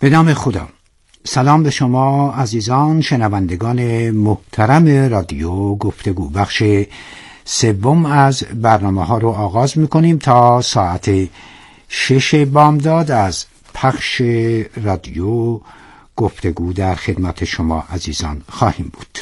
به نام خدا. سلام به شما عزیزان شنوندگان محترم رادیو گفتگو. بخش سوم از برنامه ها رو آغاز میکنیم. تا ساعت 6 بامداد از پخش رادیو گفتگو در خدمت شما عزیزان خواهیم بود.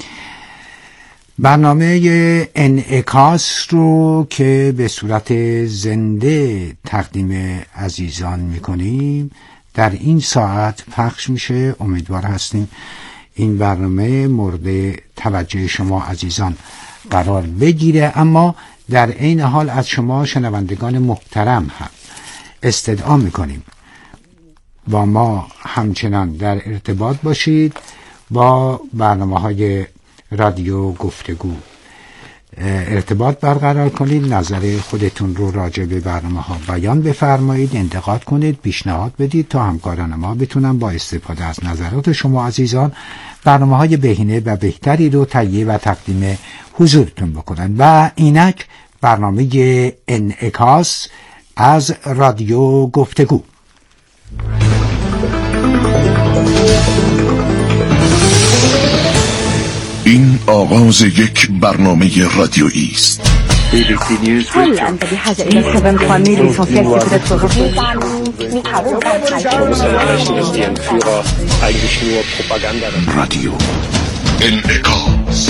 برنامه انعکاس رو که به صورت زنده تقدیم عزیزان میکنیم در این ساعت پخش میشه. امیدوار هستیم این برنامه مورد توجه شما عزیزان قرار بگیره، اما در عین حال از شما شنوندگان محترم هم استدعا میکنیم با ما همچنان در ارتباط باشید، با برنامه‌های رادیو گفتگو ارتباط برقرار کنید، نظر خودتون رو راجع به برنامه‌ها بیان بفرمایید، انتقاد کنید، پیشنهاد بدید تا همکاران ما بتونن با استفاده از نظرات شما عزیزان برنامه‌های بهینه و بهتری رو تهیه و تقدیم حضورتون بکنن. و اینک برنامه انعکاس از رادیو گفتگو. این آغاز یک برنامه رادیویی است. رادیو انعکاس.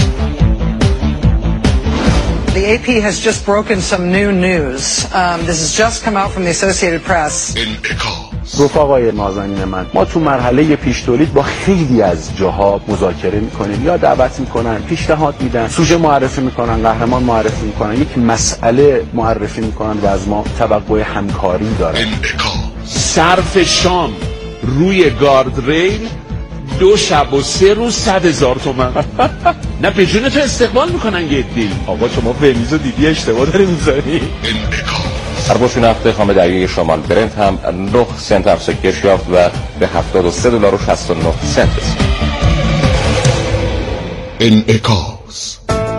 The AP has just broken some new news. This has just come out from the Associated Press. رفقای نازنین من، ما تو مرحله پیش تولید با خیلی از جاها مذاکره میکنیم، یا دعوت میکنن، پیشنهاد میدن، سوژه معرفی میکنن، قهرمان معرفی میکنن، یک مسئله معرفی میکنن و از ما توقع همکاری دارن. صرف شام روی گارد ریل 2 شب و 3 روز 100,000 تومان. نه به جون تو استقبال میکنن گدی. آقا شما فهمیزو دیدی اشتباه داری میزنی. اربوش نفت خام دریای شمال برنت هم 9 سنت افزایش یافت و به $73.69 رسید. انعکاس.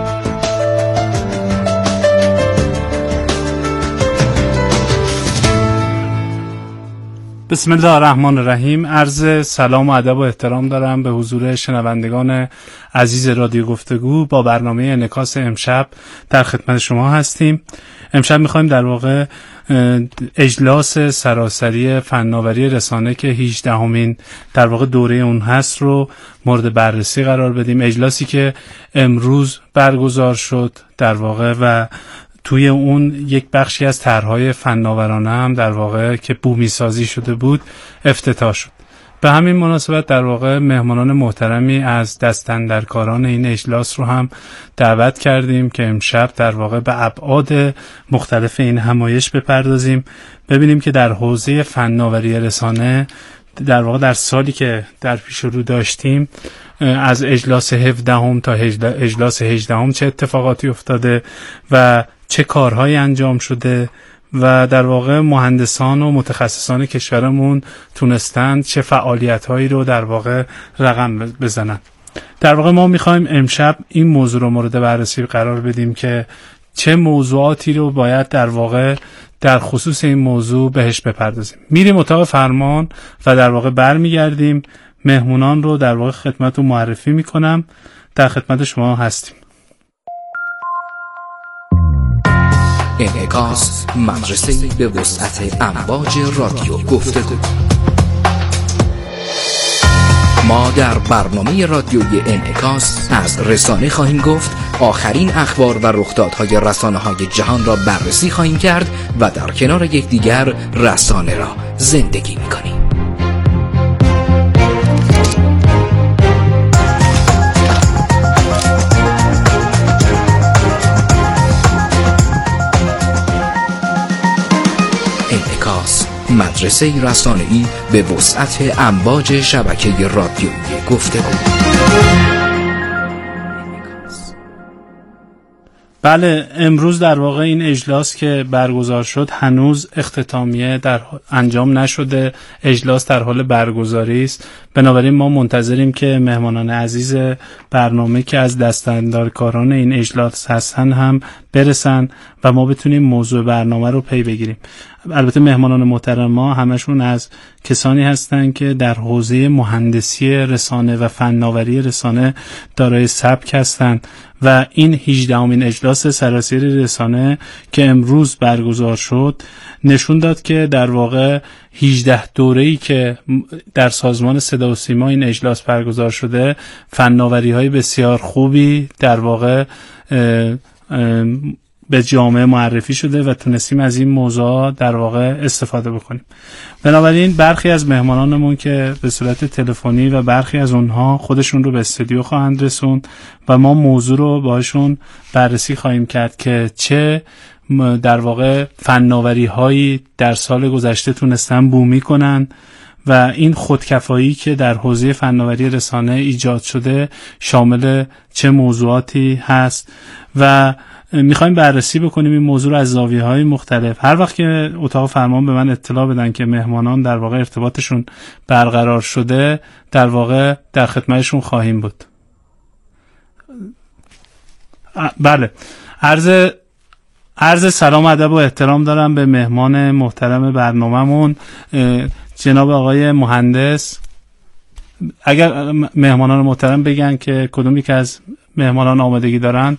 بسم الله الرحمن الرحیم. عرض سلام و ادب و احترام دارم به حضور شنوندگان عزیز رادیو گفتگو. با برنامه انعکاس امشب در خدمت شما هستیم. امشب میخوایم در واقع اجلاس سراسری فناوری رسانه که 18مین در واقع دوره اون هست رو مورد بررسی قرار بدیم. اجلاسی که امروز برگزار شد در واقع و توی اون یک بخشی از طرح‌های فناورانه هم در واقع که بومی سازی شده بود افتتاح شد. به همین مناسبت در واقع مهمانان محترمی از دستاندرکاران این اجلاس رو هم دعوت کردیم که امشب در واقع به ابعاد مختلف این همایش بپردازیم، ببینیم که در حوزه فناوری رسانه در واقع در سالی که در پیش رو داشتیم از اجلاس 17 تا اجلاس 18 چه اتفاقاتی افتاده و چه کارهایی انجام شده و در واقع مهندسان و متخصصان کشورمون تونستند چه فعالیت‌هایی رو در واقع رقم بزنن. در واقع ما می‌خوایم امشب این موضوع رو مورد بررسی قرار بدیم که چه موضوعاتی رو باید در واقع در خصوص این موضوع بهش بپردازیم. میریم اتاق فرمان و در واقع برمیگردیم. مهمونان رو در واقع خدمتتون معرفی می‌کنم. در خدمت شما هستیم. انعکاس، مدرسه‌ای به وسعت امواج رادیو گفتگو. ما در برنامه رادیویی انعکاس از رسانه خواهیم گفت، آخرین اخبار و رخدادهای رسانه‌های جهان را بررسی خواهیم کرد و در کنار یکدیگر رسانه را زندگی می‌کنیم. مدرسه رسانه‌ای به وسعت امواج شبکه رادیویی گفتگو. بله، امروز در واقع این اجلاس که برگزار شد هنوز اختتامیه انجام نشده، اجلاس در حال برگزاری است. بنابراین ما منتظریم که مهمانان عزیز برنامه که از دستاندرکاران این اجلاس هستن هم برسن و ما بتونیم موضوع برنامه رو پی بگیریم. البته مهمانان محترم ما همشون از کسانی هستند که در حوزه مهندسی رسانه و فناوری رسانه دارای سبک هستند و این 18مین اجلاس سراسری رسانه که امروز برگزار شد نشون داد که در واقع 18 دوره‌ای که در سازمان صدا و سیما این اجلاس برگزار شده فناوری‌های بسیار خوبی در واقع به جامعه معرفی شده و تونستیم از این موضوع در واقع استفاده بکنیم. بنابراین برخی از مهمانانمون که به صورت تلفنی و برخی از اونها خودشون رو به استودیو خواهند رسوند و ما موضوع رو باهاشون بررسی خواهیم کرد که چه در واقع فناوری هایی در سال گذشته تونستن بومی کنن و این خودکفایی که در حوزه فناوری رسانه ایجاد شده شامل چه موضوعاتی هست و میخوایم بررسی بکنیم این موضوع رو از زاویه‌های مختلف. هر وقت که اتاق فرمان به من اطلاع بدن که مهمانان در واقع ارتباطشون برقرار شده در واقع در خدمتشون خواهیم بود. بله، عرض سلام ادب و احترام دارم به مهمان محترم برنامه‌مون جناب آقای مهندس. اگر مهمانان محترم بگن که کدومی که از مهمانان آمادگی دارن.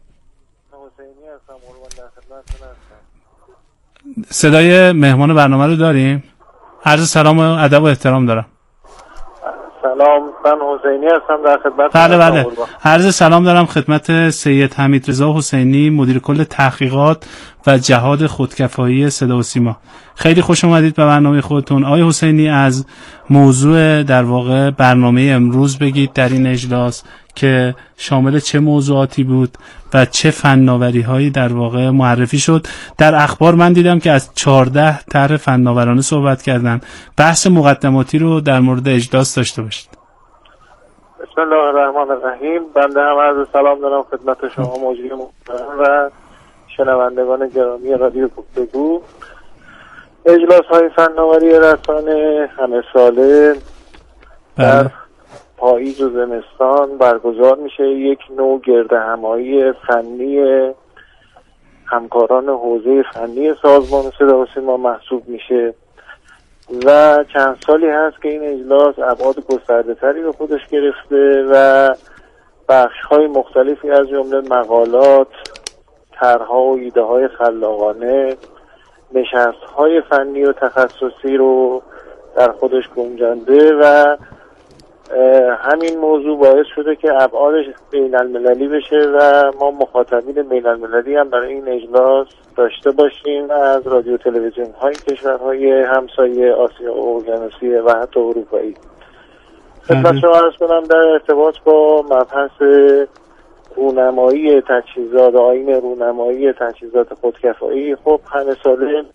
صدای مهمان برنامه رو داریم؟ عرض سلام و ادب و احترام دارم. سلام، من حسینی هستم در خدمت. بله. عرض سلام دارم خدمت سید حمیدرضا حسینی، مدیر کل تحقیقات و جهاد خودکفایی صدا و سیما. خیلی خوش اومدید به برنامه خودتون. آقای حسینی، از موضوع در واقع برنامه امروز بگید در این اجلاس که شامل چه موضوعاتی بود و چه فناوری هایی در واقع معرفی شد. در اخبار من دیدم که از 14 طرح فناورانه صحبت کردن. بحث مقدماتی رو در مورد اجلاس داشته باشید. بسم الله الرحمن الرحیم. بنده هم عرض سلام دارم خدمت شما مجری محترم و شنوندگان گرامی رادیو گفتگو. اجلاس های فناوری رسانه همه ساله در پاییز و زمستان برگزار میشه. یک نوع گردهمایی فنی همکاران حوزه فنی سازمان صدا و سیما محسوب میشه و چند سالی هست که این اجلاس ابعاد گسترده‌تری به خودش گرفته و بخش‌های مختلفی از جمله مقالات، طرح‌ها و ایده‌های خلاقانه، نشست‌های فنی و تخصصی رو در خودش گنجانده و همین موضوع باعث شده که ابعادش بین المللی بشه و ما مخاطبین بین المللی هم برای این اجلاس داشته باشیم از رادیو تلویزیون های کشورهای همسایه آسیا و اقیانوسیه و حتی اروپایی. خدمت شما عرض کنم در ارتباط با مبحث رونمایی تجهیزات، آیین رونمایی تجهیزات خودکفایی، خب همه ساله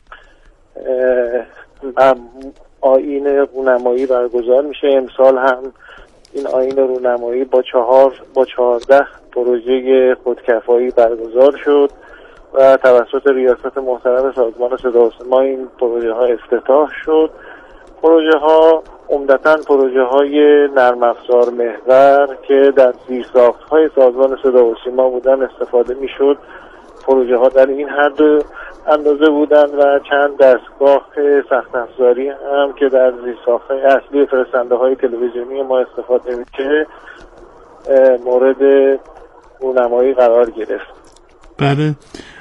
آیین رونمایی برگزار میشه. امسال هم این آیین رونمایی با 14 پروژه خودکفایی برگزار شد و توسط ریاست محترم سازمان صدا و سیما این پروژه ها افتتاح شد. پروژه ها عمدتاً پروژه های نرم افزار محور که در زیرساخت های سازمان صدا و سیما بودن استفاده میشد. پروژه ها در این حد اندازه بودن و چند دستگاه سخت افزاری هم که در زیرساخت های اصلی فرستنده های تلویزیونی ما استفاده میشه مورد رونمایی قرار گرفت. بله.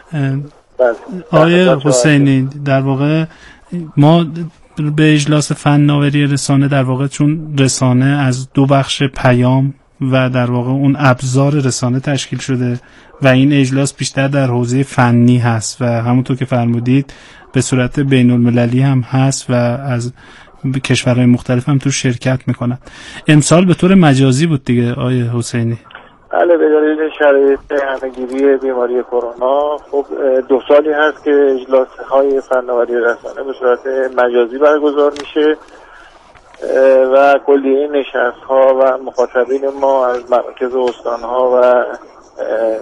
آقای حسینی، در واقع ما به اجلاس فناوری رسانه در واقع چون رسانه از دو بخش پیام و در واقع اون ابزار رسانه تشکیل شده و این اجلاس بیشتر در حوزه فنی هست و همونطور که فرمودید به صورت بین المللی هم هست و از کشورهای مختلف هم تو شرکت میکنن. امسال به طور مجازی بود دیگه آقای حسینی؟ بله، به دلیل شرایط همه‌گیری بیماری کرونا خب 2 سالی هست که اجلاس های فناوری رسانه به صورت مجازی برگزار میشه و کلیه نشست ها و مخاطبین ما از مراکز استان ها و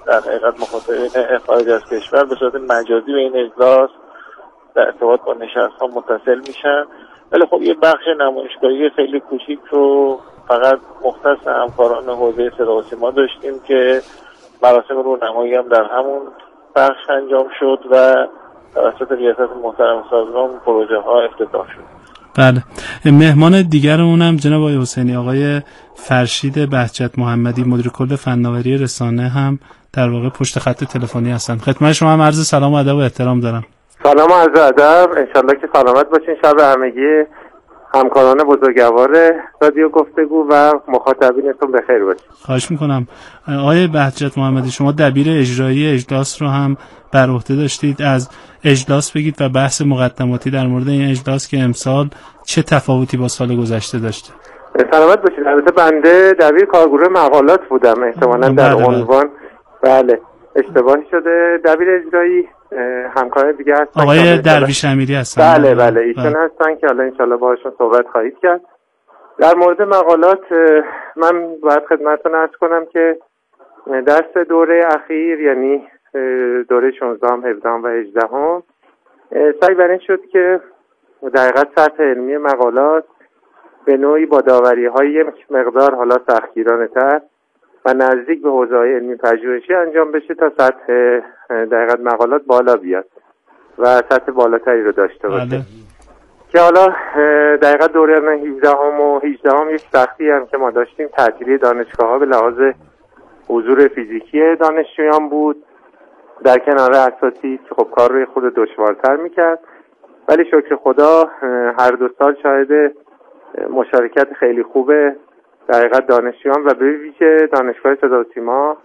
در حقیقت مخاطبین خارج از کشور به صورت مجازی به این اجلاس در ارتباط با نشست‌ها متصل میشن. ولی خب یه بخش نمایشگاهی خیلی کوچیک رو فقط مختص همکاران حوزه صدا و سیما داشتیم که مراسم رونمایی هم در همون بخش انجام شد و توسط ریاست محترم سازمان پروژه ها افتتاح شد. بله. مهمان دیگرمون هم جناب آقای حسینی، آقای فرشید بهجت محمدی، مدیر کل فناوری رسانه هم در واقع پشت خط تلفنی هستن. خدمت شما هم عرض سلام و ادب و احترام دارم. سلام و عرض ادب، انشالله که سلامت باشین. شب همگی همکاران بزرگوار رادیو گفتگو و مخاطبینتون بخیر باشین. خواهش میکنم. آقای بهجت محمدی، شما دبیر اجرایی اجلاس رو هم بر عهده داشتید. از اجلاس بگید و بحث مقدماتی در مورد این اجلاس که امسال چه تفاوتی با سال گذشته داشته. سلامت باشید. البته بنده دبیر کارگروه مقالات بودم، احتمالاً در عنوان بله اشتباهی شده. دبیر اجرایی همکار دیگه هستن، آقای درویش امیری هستن. بله ایشون هستن که حالا انشالله باهاشون صحبت خواهید کرد. در مورد مقالات من باید خدمتتون عرض کنم که در 3 دوره اخیر، یعنی دوره 16 17 و 18 سعی بر این شد که در حقیقت سطح علمی مقالات به نوعی با داوری‌های یک مقدار حالا سختگیرانه‌تر و نزدیک به حوزه‌های علمی پژوهشی انجام بشه تا سطح در حقیقت مقالات بالا بیاد و سطح بالاتری رو داشته باشه. که حالا در حقیقت دوره 17 و 18 یک سختی هم که ما داشتیم تعطیلی دانشگاه‌ها به لحاظ حضور فیزیکی دانشجویان بود، در کنار اساتید که خب کار روی خود دشوارتر میکرد. ولی شکر خدا هر 2 سال شاهد مشارکت خیلی خوبه در حقیقت دانشجویان و به ویژه دانشگاه صدا و سیما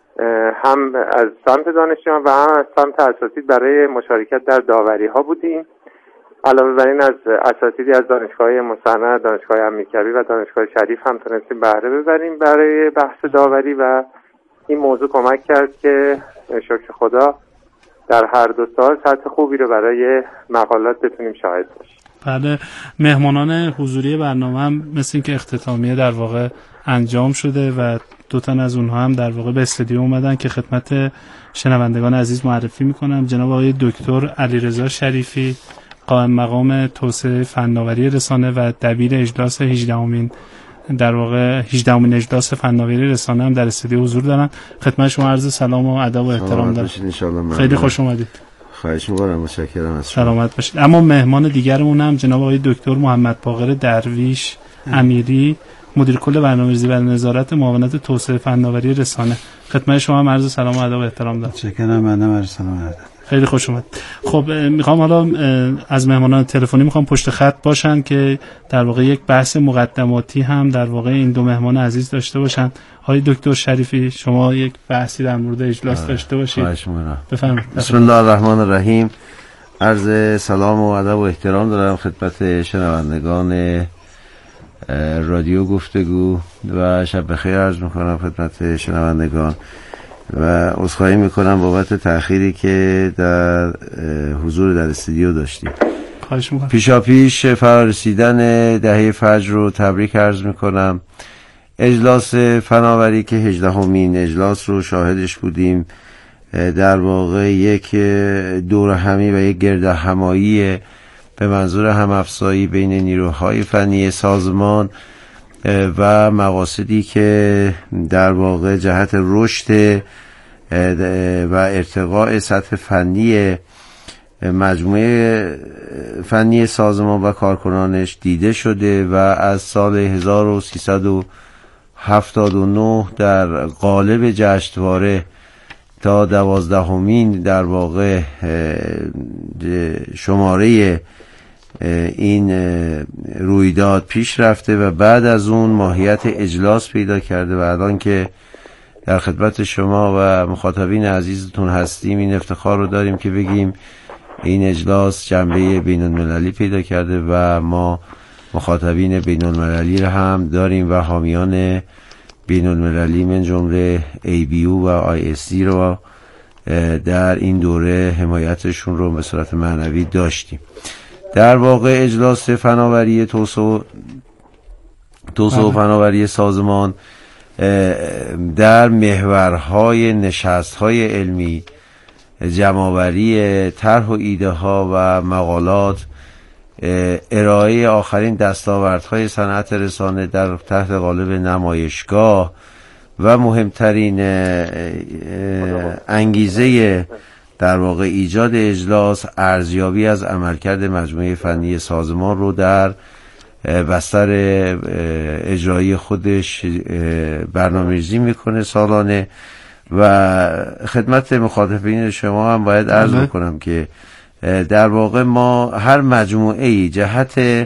هم از سمت دانشجویان و هم از سمت اساتید برای مشارکت در داوری ها بودیم. علاوه بر این از اساتیدی از دانشگاه مصنع، دانشگاه امیرکبیر و دانشگاه شریف هم تونستیم بهره ببریم برای بحث داوری و این موضوع کمک کرد که شکر خدا در هر 2 سال سطح خوبی رو برای مقالات بتونیم شاهد باشیم. بله. مهمانان حضوری برنامه هم مثل این که اختتامیه در واقع انجام شده و 2 تن از اونها هم در واقع به استودیو اومدن که خدمت شنوندگان عزیز معرفی میکنم. جناب آقای دکتر علیرضا شریفی، قائم مقام توسعه فناوری رسانه و دبیر اجلاس 18مین در واقع 18مین اجلاس فناوری رسانه هم در استودیو حضور دارن. خدمت شما عرض سلام و ادب و احترام دارم. خیلی خوش اومدید. خواهش می‌کنم، متشکرم از شما. سلامت باشید. اما مهمان دیگرمون هم جناب آقای دکتر محمد باقر درویش امیری، مدیر کل برنامه‌ریزی و نظارت معاونت توسعه فناوری رسانه. خدمت شما هم عرض سلام و ادب و احترام دارم. متشکرم. منم عرض سلام و ادب. خیلی خوش اومد. خب میخوام حالا از مهمانان تلفنی میخوام پشت خط باشن که در واقع یک بحث مقدماتی هم در واقع این 2 مهمان عزیز داشته باشن. آقای دکتر شریفی، شما یک بحثی در مورد اجلاس داشته باشید. بفرمایید. بسم الله الرحمن الرحیم. عرض سلام و ادب و احترام دارم خدمت شنوندگان رادیو گفتگو و شب بخیر عرض میکنم خدمت شنوندگان و عذرخواهی میکنم بابت تأخیری که در حضور در استودیو داشتیم. خواهش میکنم. پیشاپیش فرارسیدن دهه فجر رو تبریک عرض میکنم. اجلاس فناوری که 18مین اجلاس رو شاهدش بودیم، در واقع یک دور همی و یک گرد همایی به منظور همافزایی بین نیروهای فنی سازمان و مقاصدی که در واقع جهت رشد و ارتقاء سطح فنی مجموعه فنی سازمان و کارکنانش دیده شده و از سال 1379 در قالب جشنواره تا 12مین در واقع شماره این رویداد پیش رفته و بعد از اون ماهیت اجلاس پیدا کرده و الان که در خدمت شما و مخاطبین عزیزتون هستیم این افتخار رو داریم که بگیم این اجلاس جنبه بین المللی پیدا کرده و ما مخاطبین بین المللی رو هم داریم و حامیان بین المللی من جمله ABU و ISD رو در این دوره حمایتشون رو به صورت معنوی داشتیم. در واقع اجلاس فناوری توسعه و فناوری سازمان در محورهای نشست‌های علمی، جمع‌آوری طرح و ایده ها و مقالات، ارائه آخرین دستاوردهای صنعت رسانه در تحت قالب نمایشگاه و مهمترین انگیزه در واقع ایجاد اجلاس، ارزیابی از عملکرد مجموعه فنی سازمان رو در بستر اجرایی خودش برنامه‌ریزی میکنه سالانه. و خدمت مخاطبین شما هم باید عرض بکنم که در واقع ما هر مجموعه‌ای جهت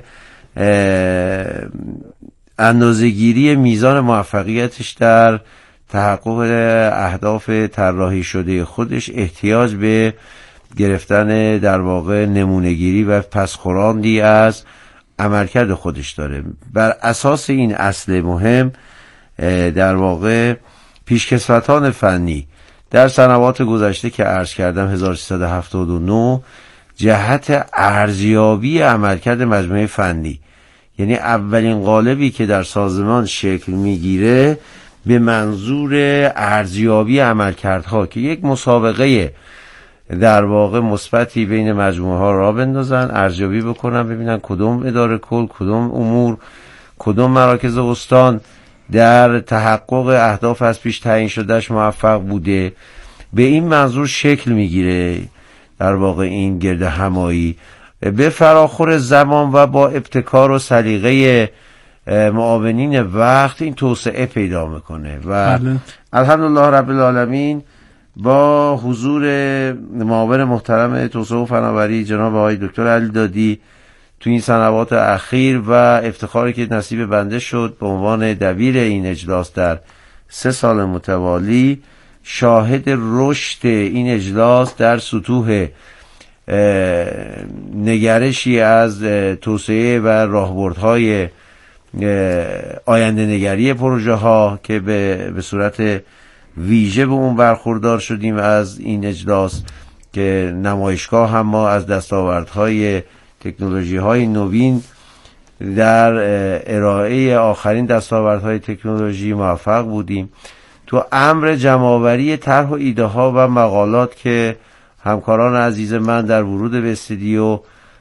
اندازه‌گیری میزان موفقیتش در تحقق اهداف طراحی شده خودش احتیاج به گرفتن در واقع نمونه‌گیری و پس‌خوراندی از عملکرد خودش داره. بر اساس این اصل مهم در واقع پیشکسوتان فنی در سنوات گذشته که عرض کردم 1379 جهت ارزیابی عملکرد مجموعه فنی، یعنی اولین قالبی که در سازمان شکل میگیره به منظور ارزیابی عملکردها که یک مسابقه در واقع مثبتی بین مجموعه ها را بندازن، ارزیابی بکنن، ببینن کدوم اداره کل، کدوم امور، کدوم مراکز استان در تحقق اهداف از پیش تعیین شدهش موفق بوده. به این منظور شکل میگیره در واقع این گرد همایی به فراخور زمان و با ابتکار و سلیقه معاونین وقت این توسعه پیدا میکنه و الحمدلله رب العالمین با حضور معاون محترم توسعه و فناوری جناب آقای دکتر علی دادی تو این سنوات اخیر و افتخاری که نصیب بنده شد به عنوان دبیر این اجلاس در 3 سال متوالی، شاهد رشد این اجلاس در سطوح نگرشی از توسعه و راهبردهای آینده نگری پروژه ها که به صورت ویژه به اون برخوردار شدیم از این اجلاس که نمایشگاه هم ما از دستاوردهای تکنولوژی های نوین در ارائه آخرین دستاوردهای تکنولوژی موفق بودیم. تو امر جمع‌آوری طرح و ایده ها و مقالات که همکاران عزیز من در ورود به استودیو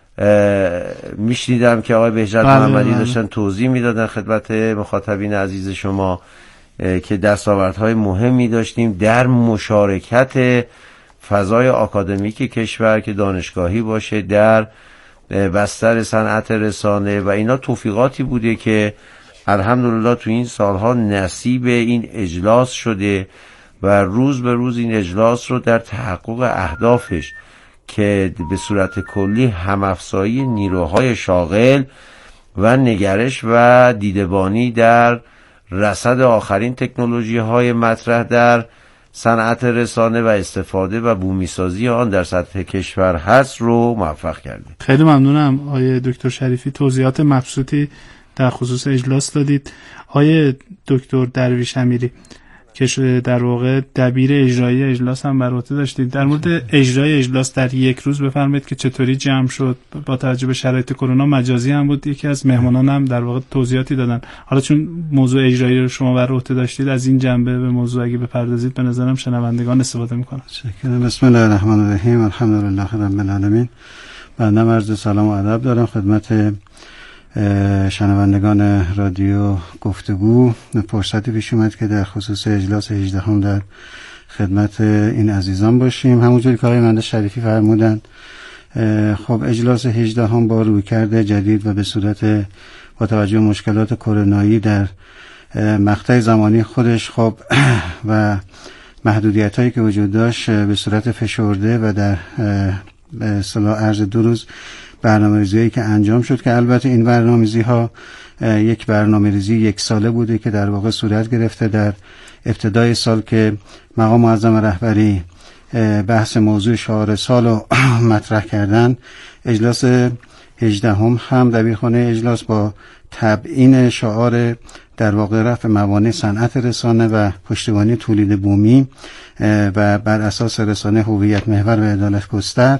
میشنیدم که آقای بهجت محمدی داشتن توضیح میدادن خدمت مخاطبین عزیز شما که دستاوردهای مهمی داشتیم در مشارکت فضای آکادمیک کشور که دانشگاهی باشه در بستر صنعت رسانه و اینا توفیقاتی بوده که الحمدلله تو این سالها نصیب این اجلاس شده و روز به روز این اجلاس رو در تحقق اهدافش که به صورت کلی همافزایی نیروهای شاغل و نگرش و دیدبانی در رصد آخرین تکنولوژی های مطرح در صنعت رسانه و استفاده و بومیسازی آن در سطح کشور هست رو موفق کرده. خیلی ممنونم آقای دکتر شریفی، توضیحات مبسوطی در خصوص اجلاس دادید. آقای دکتر درویش امیری که در واقع دبیر اجرایی اجلاس هم بر عهده داشتید، در مورد اجرای اجلاس در یک روز بفرمایید که چطوری جمع شد؟ با توجه به شرایط کرونا مجازی هم بود، یکی از مهمانان هم در واقع توضیحاتی دادن. حالا چون موضوع اجرایی رو شما بر عهده داشتید از این جنبه به موضوع اگه بپردازید به نظرم شنوندگان استفاده میکنن. شکرا. بسم الله الرحمن الرحیم، الحمدلله رب العالمین. بنده عرض سلام و ادب دارم خدمت شنوندگان رادیو گفتگو. فرصتی پیش اومد که در خصوص اجلاس 18 هم در خدمت این عزیزان باشیم. همونجوری که آقای مهندس شریفی فرمودن، خب اجلاس 18 هم با رویکرد جدید و به صورت با توجه به مشکلات کرونایی در مقطع زمانی خودش خب و محدودیت هایی که وجود داشت به صورت فشرده و در اصطلاح عرض 2 روز برنامه‌ریزی که انجام شد که البته این برنامه‌ریزی ها یک برنامه‌ریزی 1 ساله بوده که در واقع صورت گرفته در ابتدای سال که مقام معظم رهبری بحث موضوع شعار سال رو مطرح کردن. اجلاس 18 هم دبیرخانه اجلاس با تبیین شعار در واقع رفع موانع صنعت رسانه و پشتیبانی تولید بومی و بر اساس رسانه هویت محور و عدالت گستر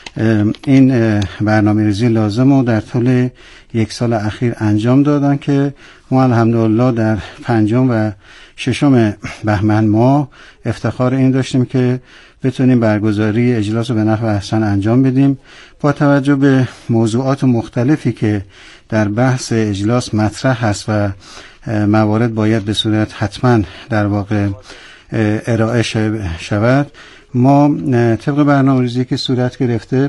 این برنامه‌ریزی لازم رو در طول 1 سال اخیر انجام دادن که ما الحمدلله در 5م و 6 بهمن ماه افتخار این داشتیم که بتونیم برگزاری اجلاس رو به نحو احسن انجام بدیم. با توجه به موضوعات مختلفی که در بحث اجلاس مطرح هست و موارد باید به صورت حتما در واقع ارائه شود، ما طبق برنامه‌ریزی که صورت گرفته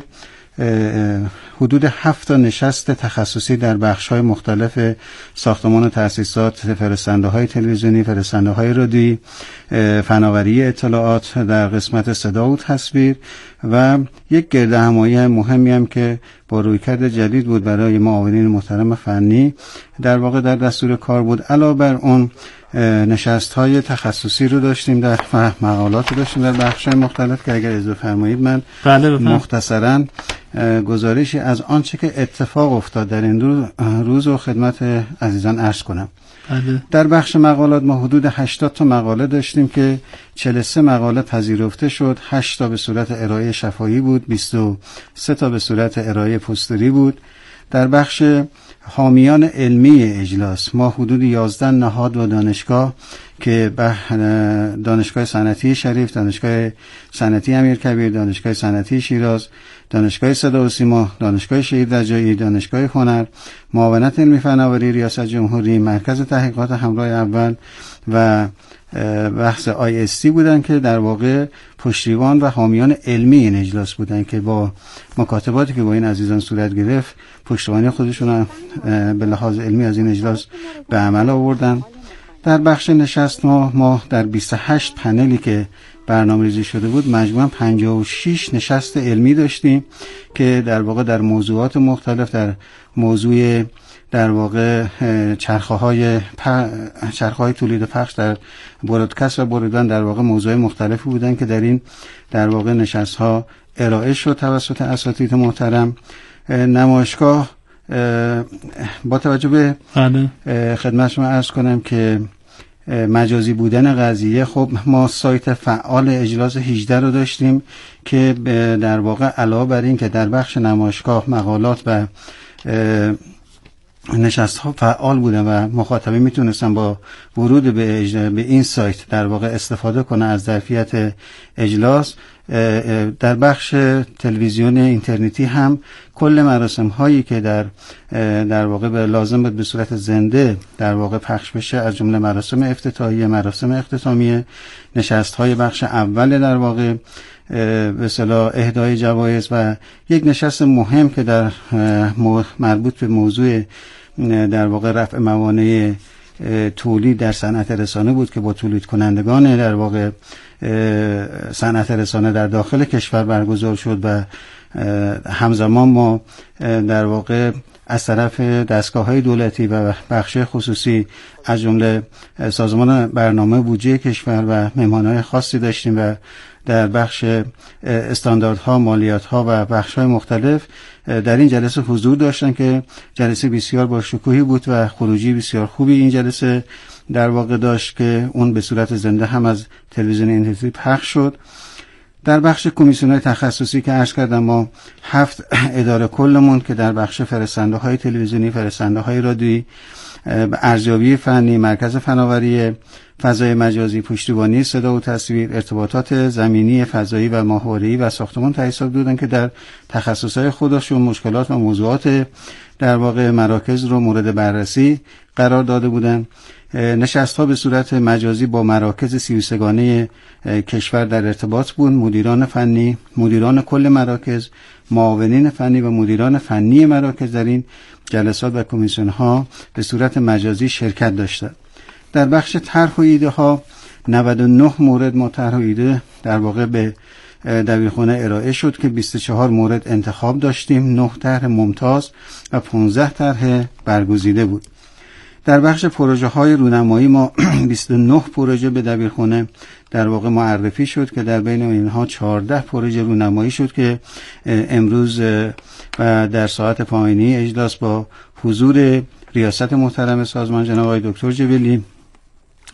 حدود 7 نشست تخصصی در بخش‌های مختلف ساختمان و تأسیسات، فرستنده‌های تلویزیونی، فرستنده‌های رادیویی، فناوری اطلاعات در قسمت صدا و تصویر و یک گردهمایی مهمی هم که با رویکرد جدید بود برای معاونین محترم فنی در واقع در دستور کار بود. علاوه بر اون نشست‌های تخصصی رو داشتیم در مقالات رو داشتیم در بخش‌های مختلف که اگر اجازه فرمایید من مختصراً گزارشی از آنچه که اتفاق افتاد در این روز و خدمت عزیزان عرض کنم. در بخش مقالات ما حدود 80 تا مقاله داشتیم که 43 مقاله پذیرفته شد، 8 تا به صورت ارائه شفاهی بود، 23 تا به صورت ارائه پوستری بود. در بخش حامیان علمی اجلاس ما حدود 11 نهاد و دانشگاه که دانشگاه صنعتی شریف، دانشگاه صنعتی امیرکبیر، دانشگاه صنعتی شیراز، دانشگاه صدا و سیما، دانشگاه شهید رجایی، دانشگاه هنر، معاونت علمی فناوری ریاست جمهوری، مرکز تحقیقات همراه اول و بحث IST بودن که در واقع پشتیبان و حامیان علمی این اجلاس بودن که با مکاتباتی که با این عزیزان صورت گرفت پشتیبانی خودشون به لحاظ علمی از این اجلاس به عمل آوردن. در بخش نشست ما در 28 پنلی که برنامه‌ریزی شده بود مجموعاً 56 نشست علمی داشتیم که در واقع در موضوعات مختلف، در موضوع در واقع چرخه‌های تولید پخش در برودکست و برودبند در واقع موضوع مختلفی بودن که در این در واقع نشست‌ها ارائه شد توسط اساتید محترم. نمایشگاه با توجه به خدمت شما عرض کنم که مجازی بودن قضیه، خب ما سایت فعال اجلاس 18 رو داشتیم که در واقع علاوه بر این که در بخش نمایشگاه مقالات و نشست ها فعال بودن و مخاطبین میتونستن با ورود به این سایت در واقع استفاده کنن از ظرفیت اجلاس، در بخش تلویزیون اینترنتی هم کل مراسم هایی که در واقع به لازم بود به صورت زنده در واقع پخش بشه، از جمله مراسم افتتاحیه، مراسم اختتامیه، نشست های بخش اول در واقع به اصطلاح اهدای جوایز و یک نشست مهم که در مربوط به موضوع در واقع رفع موانع تولید در صنعت رسانه بود که با تولید کنندگان در واقع صنعت رسانه در داخل کشور برگزار شد و همزمان ما در واقع از طرف دستگاه‌های دولتی و بخش خصوصی از جمله سازمان برنامه بودجه کشور و مهمان‌های خاصی داشتیم و در بخش استانداردها، مالیات‌ها و بخش‌های مختلف در این جلسه حضور داشتن که جلسه بسیار با شکوهی بود و خروجی بسیار خوبی این جلسه در واقع داشت که اون به صورت زنده هم از تلویزیون اینترنتی پخش شد. در بخش کمیسیون‌های تخصصی که عرض کردم ما 7 اداره کلمون که در بخش فرستنده‌های تلویزیونی، فرستنده‌های رادیویی، ارزیابی فنی، مرکز فناوری فضای مجازی، پشتیبانی صدا و تصویر، ارتباطات زمینی، فضایی و ماهواره‌ای و ساختمان تحصیلات بودن که در تخصصهای خودشون مشکلات و موضوعات در واقع مراکز رو مورد بررسی قرار داده بودند. نشست‌ها به صورت مجازی با مراکز 33 گانه کشور در ارتباط بود، مدیران فنی، مدیران کل مراکز، معاونین فنی و مدیران فنی مراکز در این جلسات و کمیسیون‌ها به صورت مجازی شرکت داشتند. در بخش طرح و ایده ها 99 مورد ما طرح و ایده در واقع به دبیرخانه ارائه شد که 24 مورد انتخاب داشتیم، 9 طرح ممتاز و 15 طرح برگزیده بود. در بخش پروژه های رونمایی ما 29 پروژه به دبیرخانه در واقع معرفی شد که در بین اینها 14 پروژه رونمایی شد که امروز و در ساعت پایانی اجلاس با حضور ریاست محترم سازمان جناب آقای دکتر جبلی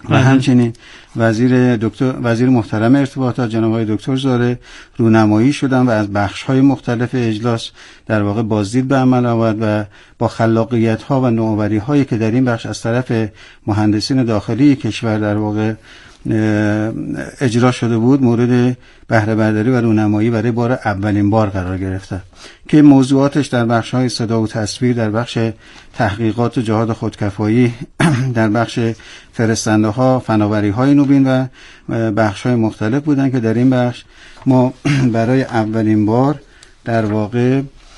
و همچنین وزیر محترم ارتباطات جناب آقای دکتر زاره رونمایی شدن و از بخش‌های مختلف اجلاس در واقع بازدید به عمل آورد و با خلاقیت‌ها و نوآوری‌هایی که در این بخش از طرف مهندسین داخلی کشور در واقع اجرا شده بود مورد بهره برداری و رونمایی برای اولین بار قرار گرفته که موضوعاتش در بخش‌های صدا و تصویر، در بخش تحقیقات و جهاد خودکفایی، در بخش فرستنده‌ها، فناوری‌های نوین و بخش‌های مختلف بودن که در این بخش ما برای اولین بار در واقع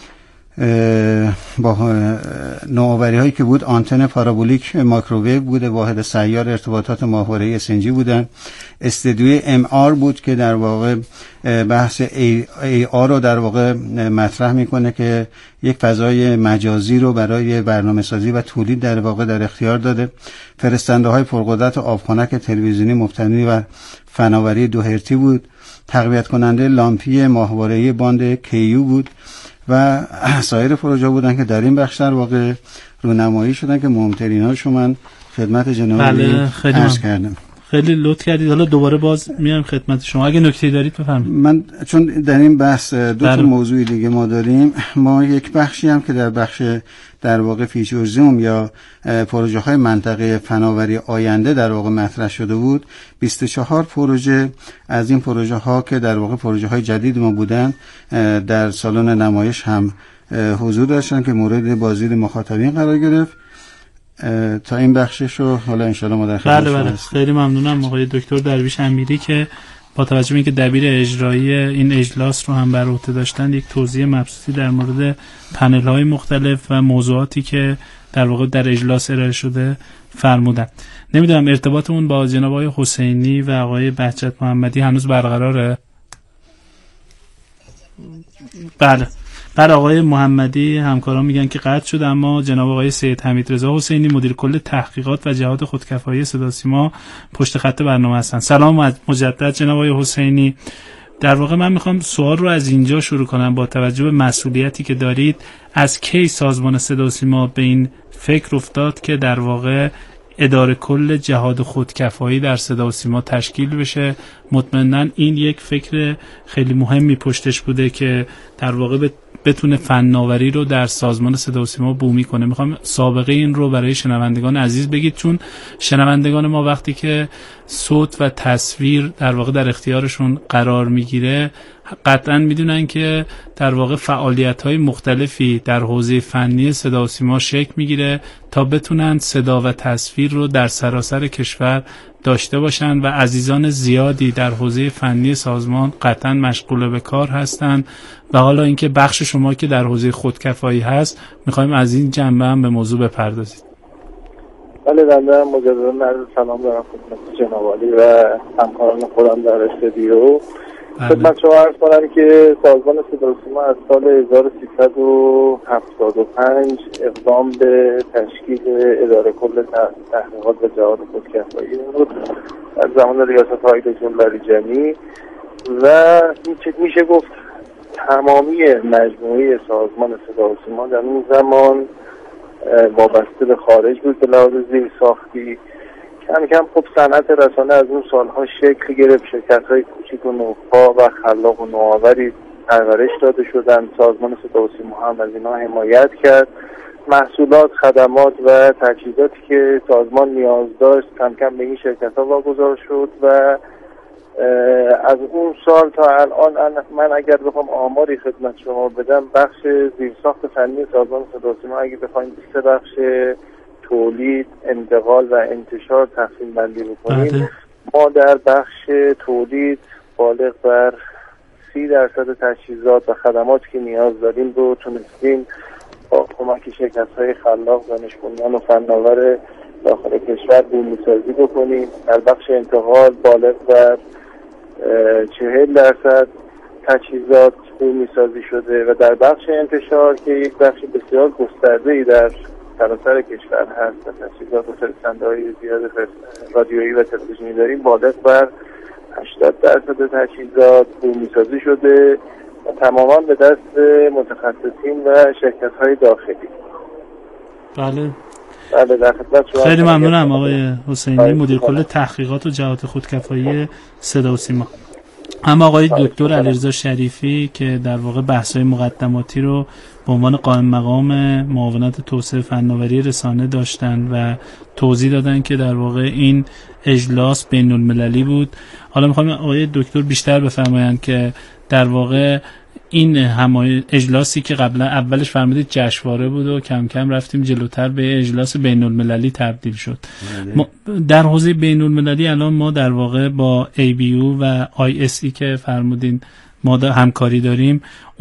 با نوآوری هایی که بود آنتن پارابولیک مایکروویو بوده، واحد سیار ارتباطات ماهواره‌ای SNG بودن، استدیوی MR بود که در واقع بحث AR رو در واقع مطرح میکنه که یک فضای مجازی رو برای برنامه‌سازی و تولید در واقع در اختیار داده. فرستنده های پرقدرت آبخنک تلویزیونی مبتنی و فناوری 2 هرتزی بود. تقویت کننده لامپی ماهواره‌ای باند KU بود و سایر پروژه بودن که در این بخش در واقع رونمایی شدن که مهمتریناشو من خدمت جناب عرض کردم. خیلی لطف کردید. حالا دوباره باز میام خدمت شما اگه نکته‌ای دارید بفرمایید. من چون در این بحث دو تا موضوع دیگه ما داریم، ما یک بخشی هم که در بخش در واقع فیچورزوم یا پروژه های منطقه فناوری آینده در واقع مطرح شده بود. 24 پروژه از این پروژه ها که در واقع پروژه های جدید ما بودن در سالن نمایش هم حضور داشتن که مورد بازدید مخاطبین قرار گرفت. تا این بخشش رو حالا انشالله ما در خدمت شما هستیم. خیلی ممنونم آقای دکتر درویش امیری که با توجه به اینکه دبیر اجرایی این اجلاس رو هم بر عهده داشتن یک توضیح مبسوطی در مورد پنل‌های مختلف و موضوعاتی که در واقع در اجلاس ارائه شده فرمودن. نمیدونم ارتباطمون با جناب آقای حسینی و آقای بهجت محمدی هنوز برقراره؟ بله آقای محمدی همکاران میگن که قطع شد، اما جناب آقای سید حمیدرضا حسینی مدیر کل تحقیقات و جهاد خودکفایی صدا سیما پشت خط برنامه هستن. سلام مجدد جناب آقای حسینی. در واقع من میخوام سوال رو از اینجا شروع کنم. با توجه به مسئولیتی که دارید، از کی سازمان صدا سیما به این فکر افتاد که در واقع اداره کل جهاد خودکفایی در صدا و سیما تشکیل بشه؟ مطمئناً این یک فکر خیلی مهمی پشتش بوده که در واقع بتونه فناوری رو در سازمان صدا و سیما بومی کنه. میخوام سابقه این رو برای شنوندگان عزیز بگید، چون شنوندگان ما وقتی که صوت و تصویر در واقع در اختیارشون قرار میگیره قطعاً میدونن که در واقع فعالیت‌های مختلفی در حوزه فنی صدا و سیما شکل میگیره تا بتونن صدا و تصویر رو در سراسر کشور داشته باشن و عزیزان زیادی در حوزه فنی سازمان قطعاً مشغول به کار هستند. و حالا اینکه بخش شما که در حوزه خودکفایی هست، میخوایم از این جنبه هم به موضوع بپردازید. بله، بنده مجددا عرض سلام دارم خدمت جناب عالی و همکاران خودم در استودیو. خدمت شما عرض کنم که سازمان صدا و سیما از سال 1375 اقدام به تشکیل اداره کل تحقیقات و جهاد خودکفایی بود از زمان ریاست های دکتر لاریجانی و میشه گفت تمامی مجموعه سازمان صدا و سیما در اون زمان وابسته به خارج بود به لحاظ زیر ساختی. کم کم خب صنعت رسانه از اون سالها شکل گرفت، شرکت‌های کوچیک و نوپا و خلاق و نوآوری پرورش داده شدن. سازمان صدا و سیما هم از اینا حمایت کرد. محصولات، خدمات و تجهیزاتی که سازمان نیاز داشت کم کم به این شرکت‌ها واگذار شد و از اون سال تا الان من اگر بخوام آماری خدمت شما بدم، بخش زیرساخت فنی سازمان صدا و سیما اگه بخوایم 3 بخش تولید، انتقال و انتشار تقسیم بندی بکنیم، ما در بخش تولید بالغ بر 30% تجهیزات و خدماتی که نیاز داریم رو تونستیم با کمک شرکت‌های خلاق، دانش‌بنیان و فناور داخل کشور بومی‌سازی بکنیم. در بخش انتقال بالغ بر 40% تجهیزات بومی‌سازی شده و در بخش انتشار که یک بخش بسیار گسترده‌ای در سراسر کشور هست و تجهیزات و فرستنده‌های زیاد رادیویی و تلویزیونی داریم، بالغ بر 80% تجهیزات بومی‌سازی شده و تماما به دست متخصصین و شرکت‌های داخلی. بله. بله در خدمت شما. خیلی ممنونم آقای حسینی، مدیر کل تحقیقات و جهات خودکفایی صدا و سیما. اما آقای دکتر علیرضا شریفی که در واقع بحث‌های مقدماتی رو به عنوان قائم مقام معاونت توسعه فناوری رسانه داشتن و توضیح دادن که در واقع این اجلاس بین‌المللی بود. حالا می‌خوام آقای دکتر بیشتر بفرمایند که در واقع این اجلاسی که قبلا اولش فرمودید جشنواره بود و کم کم رفتیم جلوتر به اجلاس بین‌المللی تبدیل شد. در حوزه بین‌المللی الان ما در واقع با ABU و ISE که فرمودین ما همکاری داریم.